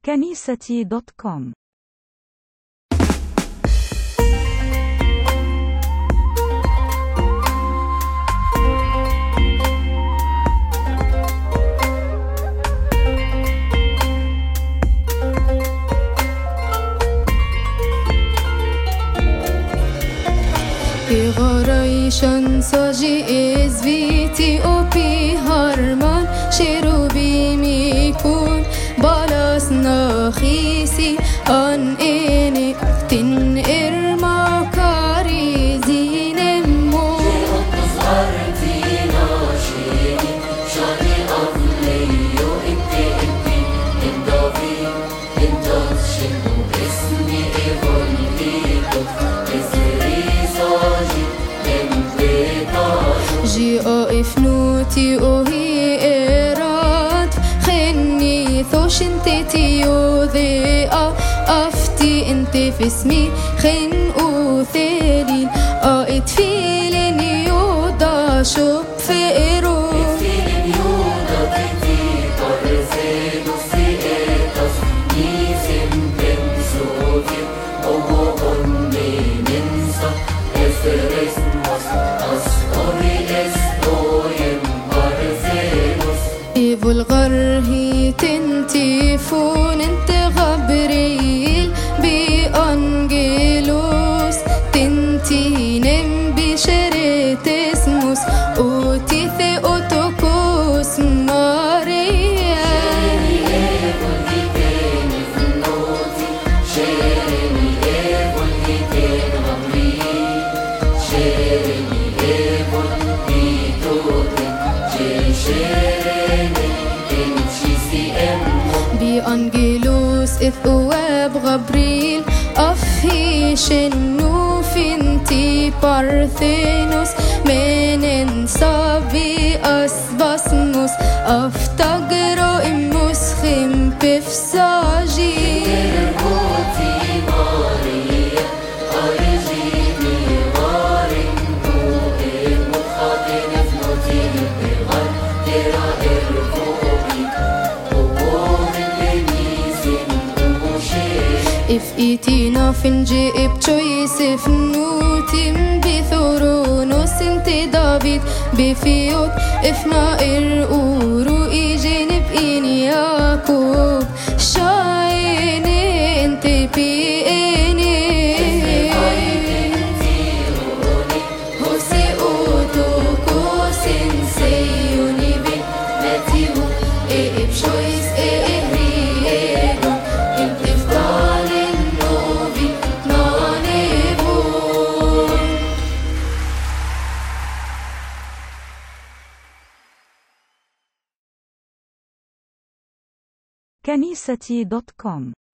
كنيستي دوت كوم. Igorajshan saji ezviti opi harman sherubi mikun balas nakhisi an ene tin irma kari zinemu صارتينا شيني شاني أضليو انتي اندافي انداتشنو اسمي ايفوليتو جي افنوتي اوهي ارات خني ثوش انتي تيو ذي افتي انتي في اسمي خن اوثيلين اتفيلين يودا شوب فئرو اتفيلين يودا تيتي طرزينو سيئتاس نيسم بنسوتي اوغوني ننسى اسرسموس أسكوري اسدويم بارزينوس والغرهي تنتيفون انت غبريل بأنجلوس تنتينم بشريت اسموس اوتيثي اوتوكوس ماريا شيرني ايفول هيتين فنوتي شيرني ايفول هيتين غبريل شيرني ايفول هيتوتين شيرني بأنجلوس إثواب غبريل أفهي شنو فينتي بارثينوس من صبي أسباسموس أفتقرو إموس خم بفساجي If itina finji ipchois if nutim bithoronos inti David bifiot if na uru ijenib in Jakob shaine inti piene Hose otokos inseyuni bin metivu ipchois ehriedon كنيستي دوت كوم.